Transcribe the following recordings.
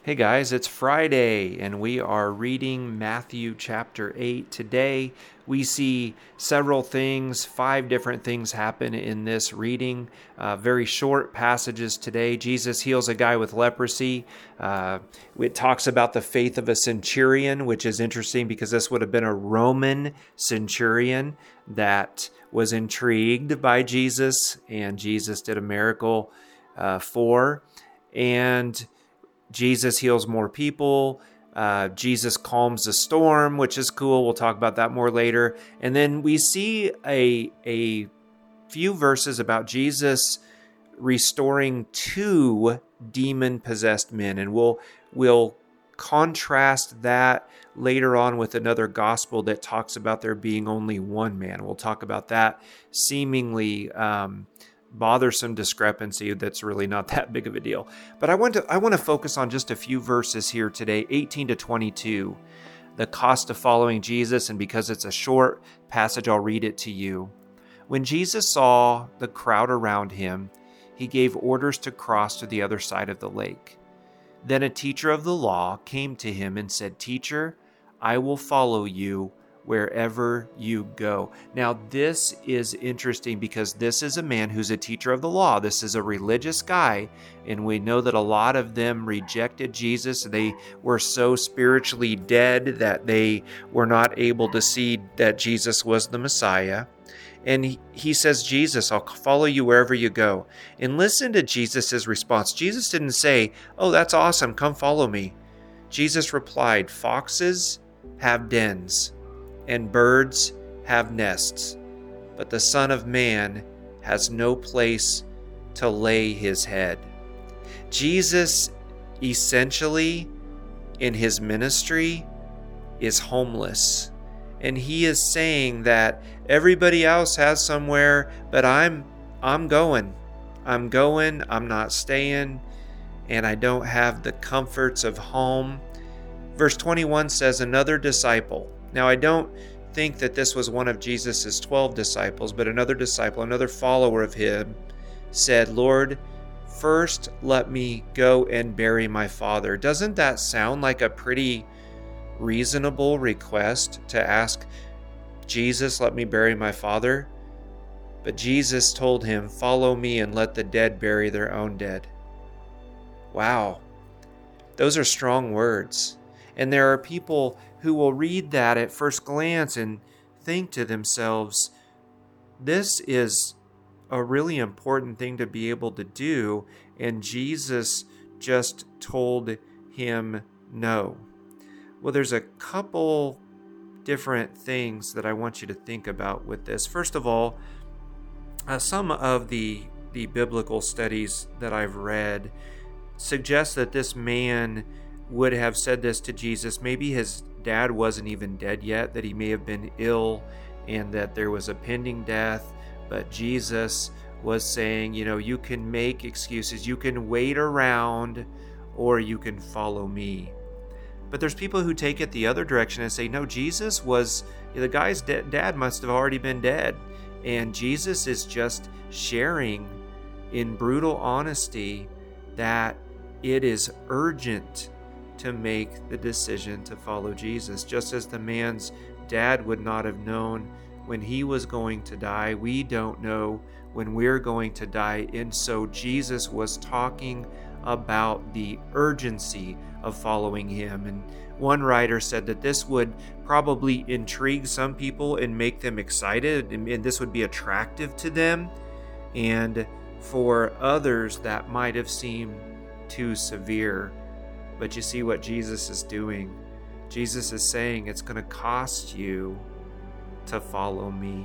Hey guys, it's Friday and we are reading Matthew chapter 8. Today we see several things, 5 different things happen in this reading. Very short passages today. Jesus heals a guy with leprosy. It talks about the faith of a centurion, which is interesting because this would have been a Roman centurion that was intrigued by Jesus, and Jesus did a miracle for. And Jesus heals more people. Jesus calms the storm, which is cool. We'll talk about that more later. And then we see a few verses about Jesus restoring 2 demon-possessed men. And we'll contrast that later on with another gospel that talks about there being only one man. We'll talk about that seemingly bothersome discrepancy that's really not that big of a deal. But I want to focus on just a few verses here today, 18 to 22, the cost of following Jesus, and because it's a short passage, I'll read it to you. When Jesus saw the crowd around him, he gave orders to cross to the other side of the lake. Then a teacher of the law came to him and said, "Teacher, I will follow you wherever you go." Now, this is interesting because this is a man who's a teacher of the law. This is a religious guy, and we know that a lot of them rejected Jesus. They were so spiritually dead that they were not able to see that Jesus was the Messiah. And he says, "Jesus, I'll follow you wherever you go." And listen to Jesus' response. Jesus didn't say, "Oh, that's awesome, come follow me." Jesus replied, "Foxes have dens, and birds have nests, but the Son of Man has no place to lay his head." Jesus, essentially, in his ministry, is homeless. And he is saying that everybody else has somewhere, but I'm going. I'm not staying, and I don't have the comforts of home. Verse 21 says, another disciple. Now, I don't think that this was one of Jesus's 12 disciples, but another disciple, another follower of him, said, "Lord, first let me go and bury my father." Doesn't that sound like a pretty reasonable request to ask Jesus, "Let me bury my father"? But Jesus told him, "Follow me and let the dead bury their own dead." Wow, those are strong words. And there are people who will read that at first glance and think to themselves, this is a really important thing to be able to do, and Jesus just told him no. Well, there's a couple different things that I want you to think about with this. First of all, some of the biblical studies that I've read suggest that this man would have said this to Jesus. Maybe his dad wasn't even dead yet, that he may have been ill and that there was a pending death. But Jesus was saying, you can make excuses. You can wait around or you can follow me. But there's people who take it the other direction and say, no, Jesus was, the guy's dad must have already been dead. And Jesus is just sharing in brutal honesty that it is urgent to make the decision to follow Jesus. Just as the man's dad would not have known when he was going to die, we don't know when we're going to die. And so Jesus was talking about the urgency of following him. And one writer said that this would probably intrigue some people and make them excited, and this would be attractive to them. And for others, that might have seemed too severe. But you see what Jesus is doing. Jesus is saying it's going to cost you to follow me.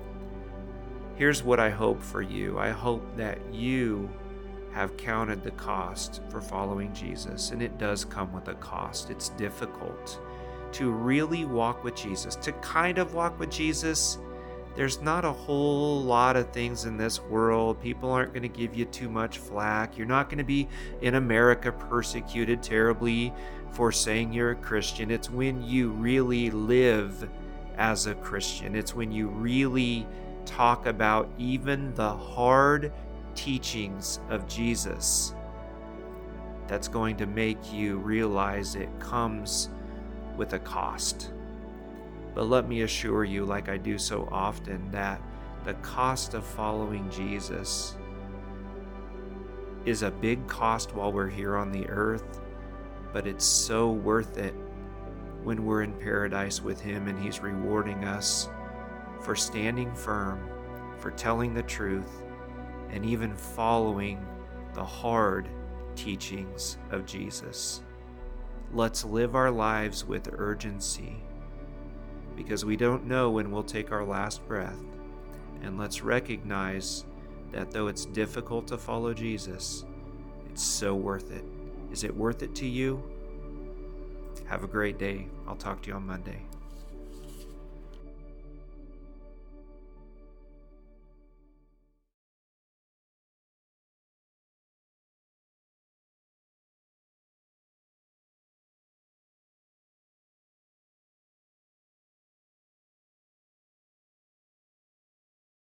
Here's what I hope for you. I hope that you have counted the cost for following Jesus, and it does come with a cost. It's difficult to really walk with Jesus, to kind of walk with Jesus. There's not a whole lot of things in this world. People aren't going to give you too much flack. You're not going to be in America persecuted terribly for saying you're a Christian. It's when you really live as a Christian. It's when you really talk about even the hard teachings of Jesus that's going to make you realize it comes with a cost. But let me assure you, like I do so often, that the cost of following Jesus is a big cost while we're here on the earth, but it's so worth it when we're in paradise with Him and He's rewarding us for standing firm, for telling the truth, and even following the hard teachings of Jesus. Let's live our lives with urgency, because we don't know when we'll take our last breath. And let's recognize that though it's difficult to follow Jesus, it's so worth it. Is it worth it to you? Have a great day. I'll talk to you on Monday.